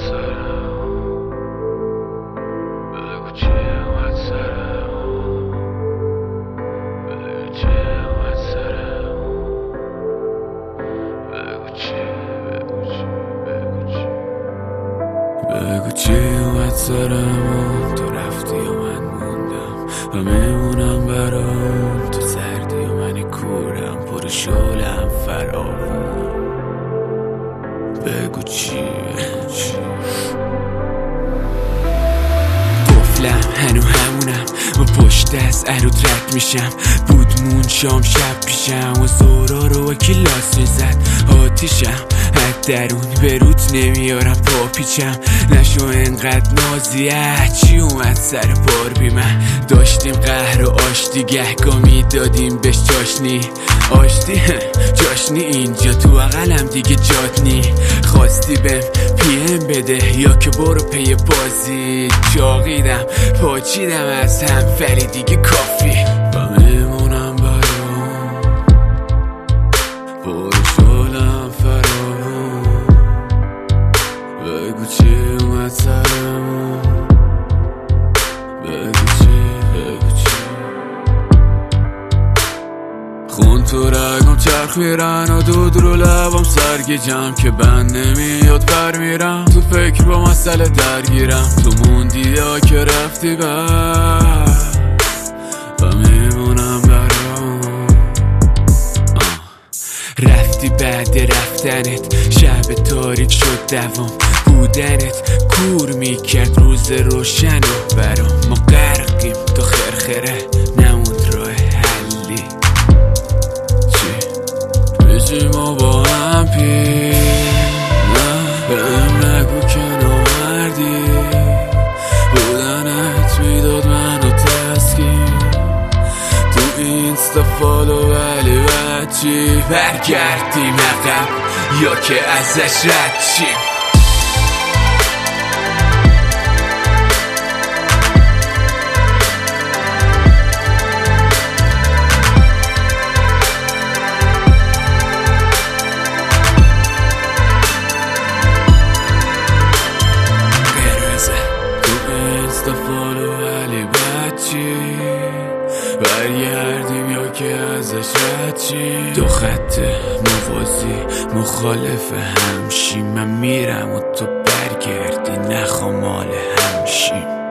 بگو چی اومد سرمون، تو رفتی و من موندم و میمونم برام. تو سردی و من کورم، پر شعله‌ام فراوونم. بگو چی قفلم هنو همونم و پشت از عروت رد میشم. بودمون شام شب پیشم و زورا رو با کلاس میزد آتیشم. از درون به روت نمیارم پا پیچم. نشو انقدر نازیه چی اومد سر بار بی من. داشتیم قهر و آشتی، گهگاه میدادیم بهش چاشنی. آشتی جاشنی اینجا تو اقلم دیگه جات نی. خواستی بهم پی ام بده یا که برو پی بازی. جاقیدم پاچیدم از هم ولی دیگه کافی. و میمونم برام پر شعله‌ام فراوون. بگو چی اومد سرمون، بگو چی خون تو رگم چرخ میرن و دود رو لبم سرگیجم که بند نمیاد بر میرم. تو فکر با مسئله درگیرم، تو موندی یا که رفتی بر و میمونم برام. رفتی بعد رفتنت، شب تاریک شد دوام. بودنت کور میکرد روز روشن و برام. ما غرقیم تو خرخره، نموند راه حلی. چی ما با هم پیر نه بهم نگو که نامردی. بودنت میداد منو تسکین. تو اینستا فالو ولی بچی. برگردیم عقب یا که ازش رد چیم. برگردیم یا که ازش رد چی. دو خط موازی مخالف همشیم. من میرم و تو برگردی، نخوام مال همشیم.